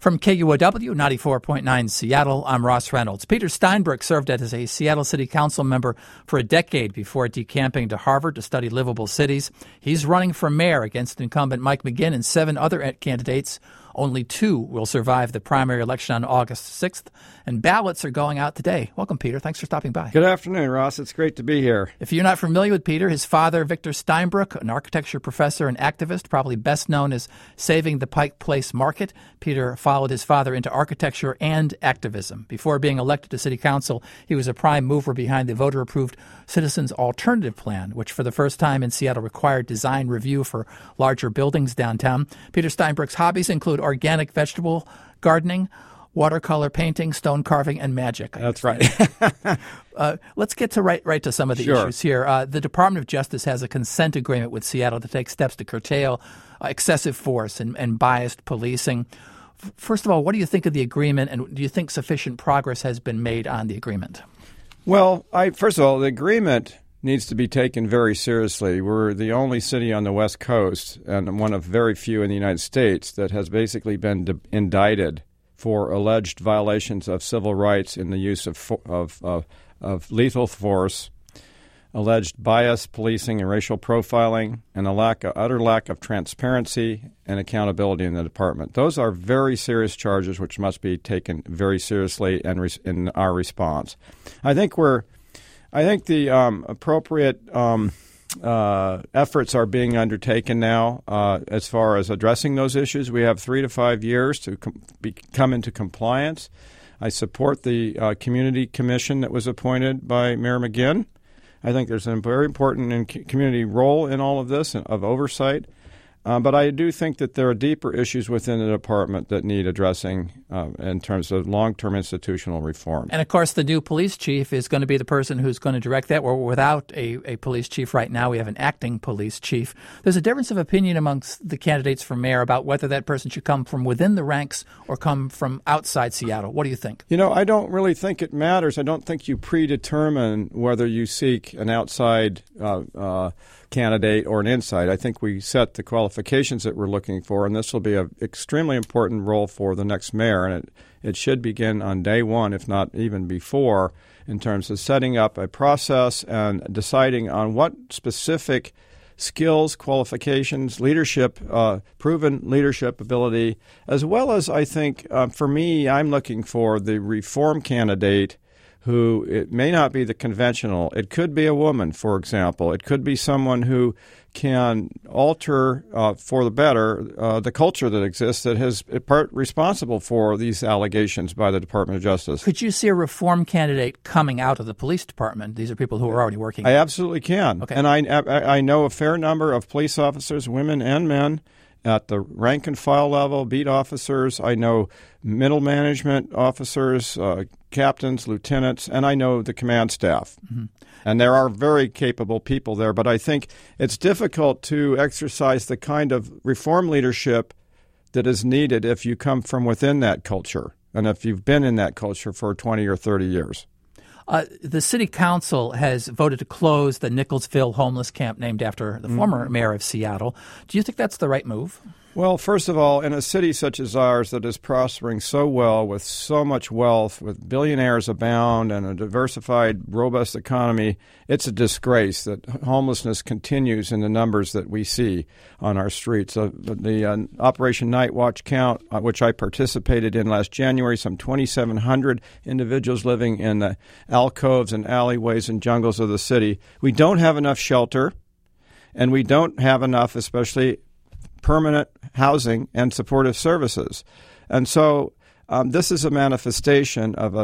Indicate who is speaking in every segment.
Speaker 1: From KUOW 94.9 Seattle, I'm Ross Reynolds. Peter Steinbrück served as a Seattle City Council member for a decade before decamping to Harvard to study livable cities. He's running for mayor against incumbent Mike McGinn and 7 other candidates. Only 2 will survive the primary election on August 6th, and ballots are going out today. Welcome, Peter. Thanks for stopping by.
Speaker 2: Good afternoon, Ross. It's great to be here.
Speaker 1: If you're not familiar with Peter, his father, Victor Steinbrück, an architecture professor and activist, probably best known as saving the Pike Place Market. Peter followed his father into architecture and activism. Before being elected to city council, he was a prime mover behind the voter-approved Citizens Alternative Plan, which for the first time in Seattle required design review for larger buildings downtown. Peter Steinbrück's hobbies include organic vegetable gardening, watercolor painting, stone carving, and magic.
Speaker 2: That's right.
Speaker 1: Let's get to right to some of the issues here. The Department of Justice has a consent agreement with Seattle to take steps to curtail excessive force and biased policing. First of all, what do you think of the agreement, and do you think sufficient progress has been made on the agreement?
Speaker 2: Well, first of all, the agreement needs to be taken very seriously. We're the only city on the West Coast, and one of very few in the United States, that has basically been indicted for alleged violations of civil rights in the use of lethal force, alleged bias, policing, and racial profiling, and utter lack of transparency and accountability in the department. Those are very serious charges which must be taken very seriously and in our response. I think the appropriate efforts are being undertaken now as far as addressing those issues. We have 3 to 5 years to come into compliance. I support the community commission that was appointed by Mayor McGinn. I think there's a very important community role in all of this of oversight. But I do think that there are deeper issues within the department that need addressing in terms of long-term institutional reform.
Speaker 1: And, of course, the new police chief is going to be the person who's going to direct that. We're without a police chief right now. We have an acting police chief. There's a difference of opinion amongst the candidates for mayor about whether that person should come from within the ranks or come from outside Seattle. What do you think?
Speaker 2: You know, I don't really think it matters. I don't think you predetermine whether you seek an outside candidate or an inside. I think we set the qualifications that we're looking for, and this will be an extremely important role for the next mayor, and it should begin on day one, if not even before, in terms of setting up a process and deciding on what specific skills, qualifications, leadership, proven leadership ability, as well as, I think, for me, I'm looking for the reform candidate who it may not be the conventional. It could be a woman, for example. It could be someone who can alter for the better the culture that exists that is part responsible for these allegations by the Department of Justice.
Speaker 1: Could you see a reform candidate coming out of the police department? These are people who are already working.
Speaker 2: I absolutely can.
Speaker 1: Okay.
Speaker 2: And I know a fair number of police officers, women and men, at the rank and file level, beat officers. I know middle management officers, captains, lieutenants, and I know the command staff. Mm-hmm. And there are very capable people there, but I think it's difficult to exercise the kind of reform leadership that is needed if you come from within that culture and if you've been in that culture for 20 or 30 years.
Speaker 1: The city council has voted to close the Nicholsville homeless camp named after the former mayor of Seattle. Do you think that's the right move?
Speaker 2: Well, first of all, in a city such as ours that is prospering so well with so much wealth, with billionaires abound and a diversified, robust economy, it's a disgrace that homelessness continues in the numbers that we see on our streets. The Operation Night Watch count, which I participated in last January, some 2,700 individuals living in the alcoves and alleyways and jungles of the city. We don't have enough shelter, and we don't have enough, especially permanent housing and supportive services. And so this is a manifestation of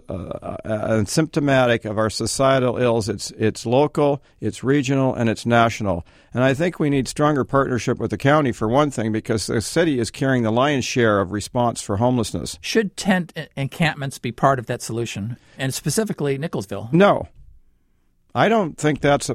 Speaker 2: a symptomatic of our societal ills. It's local, it's regional, and it's national. And I think we need stronger partnership with the county, for one thing, because the city is carrying the lion's share of response for homelessness.
Speaker 1: Should tent encampments be part of that solution, and specifically Nicholsville?
Speaker 2: No. I don't think that's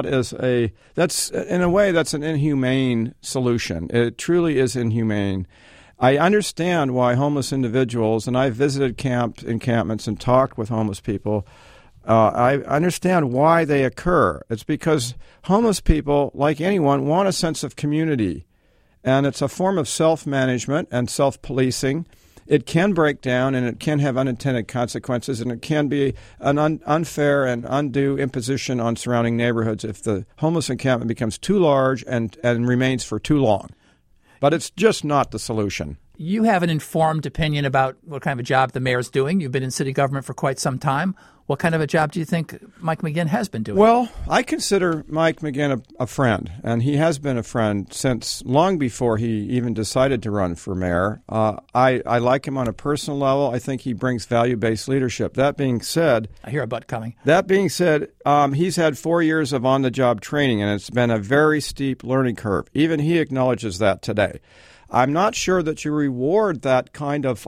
Speaker 2: in a way that's an inhumane solution. It truly is inhumane. I understand why homeless individuals, and I've visited encampments and talked with homeless people. I understand why they occur. It's because homeless people, like anyone, want a sense of community, and it's a form of self-management and self-policing. it can break down and it can have unintended consequences, and it can be an unfair and undue imposition on surrounding neighborhoods if the homeless encampment becomes too large and remains for too long. But it's just not the solution.
Speaker 1: You have an informed opinion about what kind of a job the mayor's doing. You've been in city government for quite some time. What kind of a job do you think Mike McGinn has been doing?
Speaker 2: Well, I consider Mike McGinn a friend, and he has been a friend since long before he even decided to run for mayor. I like him on a personal level. I think he brings value-based leadership. That being said,
Speaker 1: I hear a butt coming.
Speaker 2: That being said, he's had 4 years of on-the-job training, and it's been a very steep learning curve. Even he acknowledges that today. I'm not sure that you reward that kind of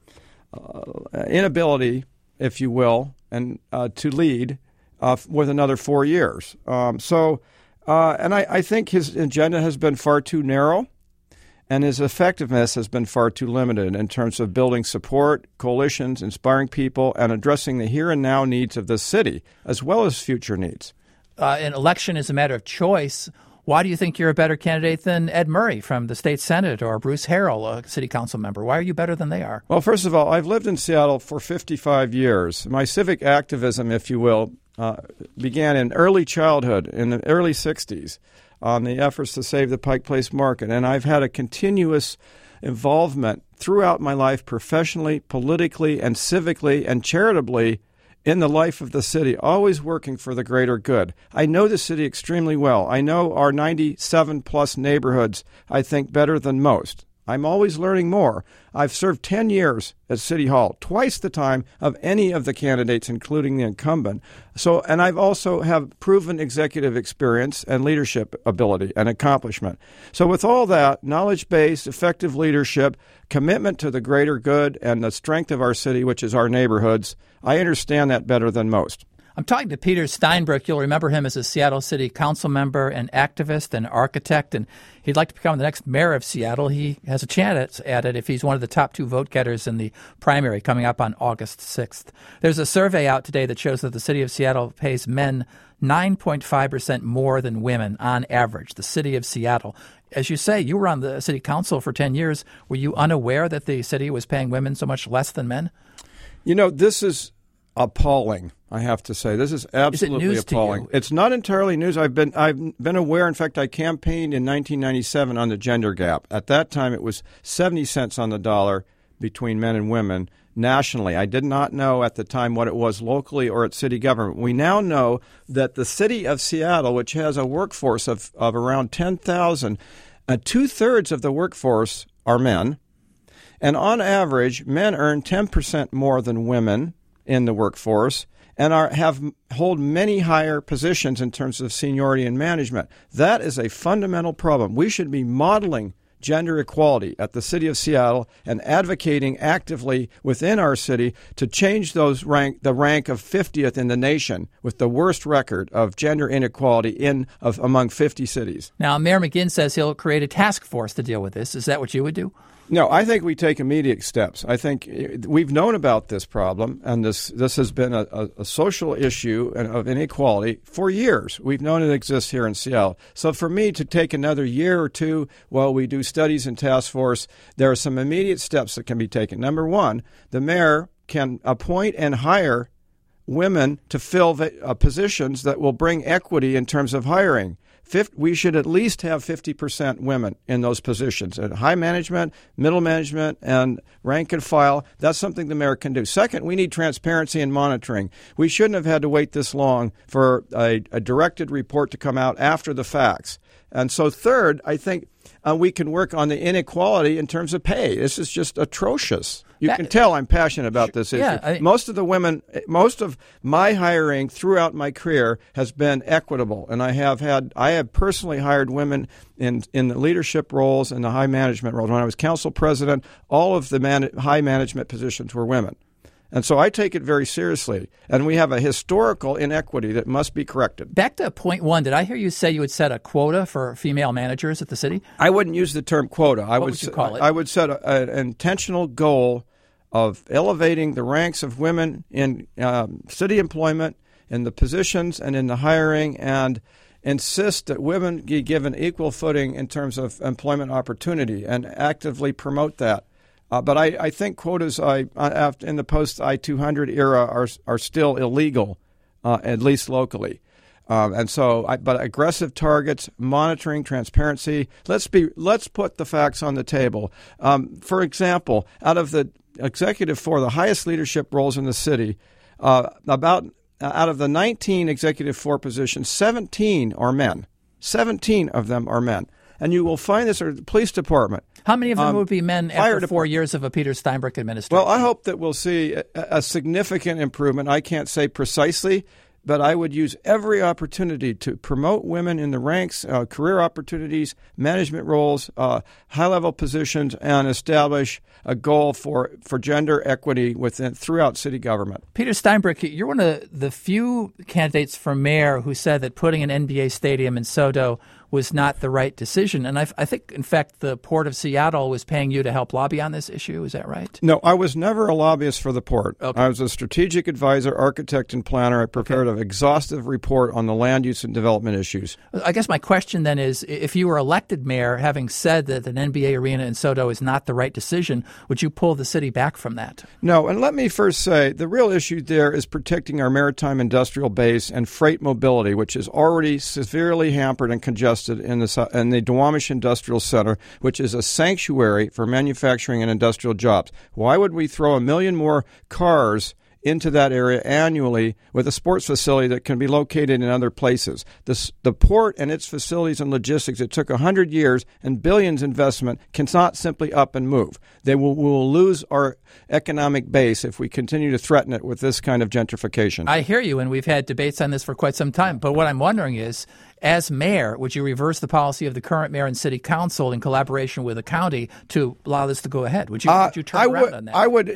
Speaker 2: inability, if you will, and to lead with another 4 years. And I think his agenda has been far too narrow, and his effectiveness has been far too limited in terms of building support, coalitions, inspiring people, and addressing the here and now needs of the city, as well as future needs.
Speaker 1: An election is a matter of choice. Why do you think you're a better candidate than Ed Murray from the state Senate or Bruce Harrell, a city council member? Why are you better than they are?
Speaker 2: Well, first of all, I've lived in Seattle for 55 years. My civic activism, if you will, began in early childhood, in the early 60s, on the efforts to save the Pike Place Market. And I've had a continuous involvement throughout my life professionally, politically, and civically, and charitably in the life of the city, always working for the greater good. I know the city extremely well. I know our 97-plus neighborhoods, I think, better than most. I'm always learning more. I've served 10 years at City Hall, twice the time of any of the candidates, including the incumbent. And I've also have proven executive experience and leadership ability and accomplishment. So with all that, knowledge-based, effective leadership, commitment to the greater good and the strength of our city, which is our neighborhoods, I understand that better than most.
Speaker 1: I'm talking to Peter Steinbrueck. You'll remember him as a Seattle City Council member, an activist, an architect, and he'd like to become the next mayor of Seattle. He has a chance at it if he's one of the top 2 vote getters in the primary coming up on August 6th. There's a survey out today that shows that the city of Seattle pays men 9.5% more than women on average, the city of Seattle. As you say, you were on the city council for 10 years. Were you unaware that the city was paying women so much less than men?
Speaker 2: You know, this is appalling, I have to say. This is absolutely
Speaker 1: news
Speaker 2: appalling.
Speaker 1: To you?
Speaker 2: It's not entirely news. I've been aware. In fact, I campaigned in 1997 on the gender gap. At that time, it was 70 cents on the dollar between men and women nationally. I did not know at the time what it was locally or at city government. We now know that the city of Seattle, which has a workforce of around 10,000, 2/3 of the workforce are men. And on average, men earn 10% more than women in the workforce and hold many higher positions in terms of seniority and management. That is a fundamental problem. We should be modeling gender equality at the city of Seattle and advocating actively within our city to change the rank of 50th in the nation with the worst record of gender inequality among 50 cities.
Speaker 1: Now, Mayor McGinn says he'll create a task force to deal with this. Is that what you would do?
Speaker 2: No, I think we take immediate steps. I think we've known about this problem, and this has been a social issue of inequality for years. We've known it exists here in Seattle. So for me to take another year or two while we do studies in task force, there are some immediate steps that can be taken. Number one, the mayor can appoint and hire women to fill positions that will bring equity in terms of hiring. We should at least have 50% women in those positions at high management, middle management, and rank and file. That's something the mayor can do. Second, we need transparency and monitoring. We shouldn't have had to wait this long for a directed report to come out after the facts. And so third, I think we can work on the inequality in terms of pay. This is just atrocious. You can tell I'm passionate about this issue.
Speaker 1: Yeah,
Speaker 2: most of my hiring throughout my career has been equitable, and I have personally hired women in the leadership roles and the high management roles. When I was council president, all of the high management positions were women. And so I take it very seriously. And we have a historical inequity that must be corrected.
Speaker 1: Back to point one, did I hear you say you would set a quota for female managers at the city?
Speaker 2: I wouldn't use the term quota.
Speaker 1: What would you call it?
Speaker 2: I would set an intentional goal of elevating the ranks of women in city employment, in the positions and in the hiring, and insist that women be given equal footing in terms of employment opportunity and actively promote that. But I think quotas in the post I-200 era are still illegal, at least locally. But aggressive targets, monitoring, transparency. Let's put the facts on the table. For example, out of the executive 4, the highest leadership roles in the city, out of the 19 executive 4 positions, 17 are men. 17 of them are men. And you will find this at the police department.
Speaker 1: How many of them would be men after 4 years of a Peter Steinbrück administration?
Speaker 2: Well, I hope that we'll see a significant improvement. I can't say precisely, but I would use every opportunity to promote women in the ranks, career opportunities, management roles, high-level positions, and establish a goal for gender equity throughout city government.
Speaker 1: Peter Steinbrück, you're one of the few candidates for mayor who said that putting an NBA stadium in SoDo was not the right decision. And I think, in fact, the Port of Seattle was paying you to help lobby on this issue. Is that right?
Speaker 2: No, I was never a lobbyist for the Port. Okay. I was a strategic advisor, architect, and planner. I prepared an exhaustive report on the land use and development issues.
Speaker 1: I guess my question then is, if you were elected mayor, having said that an NBA arena in SoDo is not the right decision, would you pull the city back from that?
Speaker 2: No, and let me first say, the real issue there is protecting our maritime industrial base and freight mobility, which is already severely hampered and congested in the Duwamish Industrial Center, which is a sanctuary for manufacturing and industrial jobs. Why would we throw 1 million more cars into that area annually with a sports facility that can be located in other places? The port and its facilities and logistics, it took 100 years and billions investment, cannot simply up and move. We will lose our economic base if we continue to threaten it with this kind of gentrification.
Speaker 1: I hear you, and we've had debates on this for quite some time. But what I'm wondering is, as mayor, would you reverse the policy of the current mayor and city council in collaboration with the county to allow this to go ahead? Would you turn around on that?
Speaker 2: I would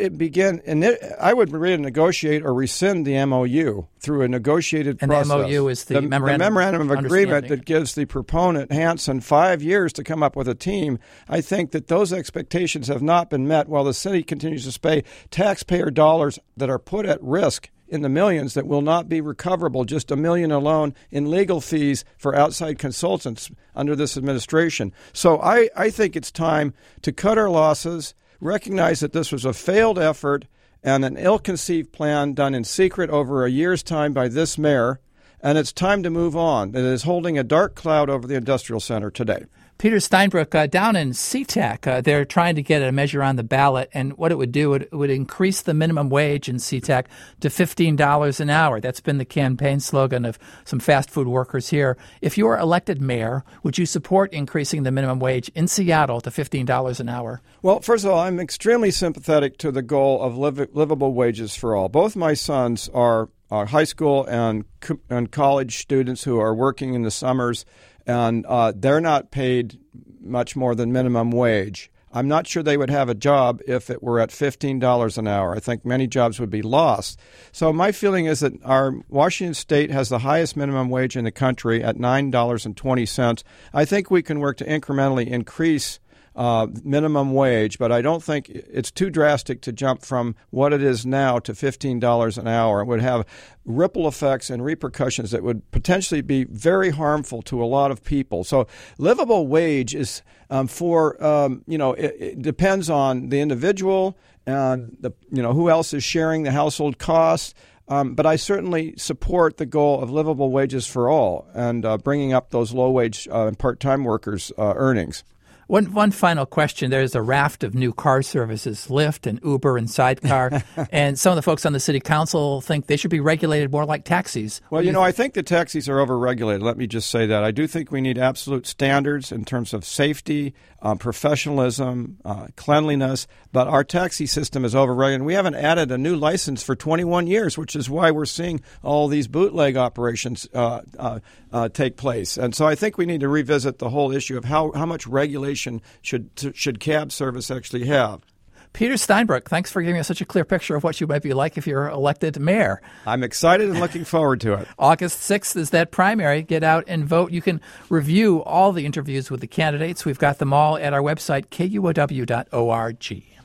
Speaker 2: renegotiate or rescind the MOU through a negotiated process.
Speaker 1: And the MOU is the
Speaker 2: memorandum of agreement that gives the proponent, Hanson, 5 years to come up with a team. I think that those expectations have not been met while the city continues to pay taxpayer dollars that are put at risk in the millions that will not be recoverable, just $1 million alone in legal fees for outside consultants under this administration. So I think it's time to cut our losses, recognize that this was a failed effort and an ill-conceived plan done in secret over a year's time by this mayor, and it's time to move on. It is holding a dark cloud over the industrial center today.
Speaker 1: Peter Steinbrück, down in SeaTac, they're trying to get a measure on the ballot, and what it would do, it would increase the minimum wage in SeaTac to $15 an hour. That's been the campaign slogan of some fast food workers here. If you were elected mayor, would you support increasing the minimum wage in Seattle to $15 an hour?
Speaker 2: Well, first of all, I'm extremely sympathetic to the goal of livable wages for all. Both my sons are high school and college students who are working in the summers, and they're not paid much more than minimum wage. I'm not sure they would have a job if it were at $15 an hour. I think many jobs would be lost. So my feeling is that our Washington State has the highest minimum wage in the country at $9.20. I think we can work to incrementally increase minimum wage, but I don't think it's too drastic to jump from what it is now to $15 an hour. It would have ripple effects and repercussions that would potentially be very harmful to a lot of people. So livable wage is it depends on the individual and who else is sharing the household costs. But I certainly support the goal of livable wages for all and bringing up those low-wage and part-time workers' earnings.
Speaker 1: One final question. There's a raft of new car services, Lyft and Uber and Sidecar, and some of the folks on the city council think they should be regulated more like taxis.
Speaker 2: Well, I think the taxis are overregulated. Let me just say that. I do think we need absolute standards in terms of safety, professionalism, cleanliness, but our taxi system is overregulated. We haven't added a new license for 21 years, which is why we're seeing all these bootleg operations take place. And so I think we need to revisit the whole issue of how much regulation should cab service actually have.
Speaker 1: Peter Steinbrück, thanks for giving us such a clear picture of what you might be like if you're elected mayor.
Speaker 2: I'm excited and looking forward to it.
Speaker 1: August 6th is that primary. Get out and vote. You can review all the interviews with the candidates. We've got them all at our website, kuow.org.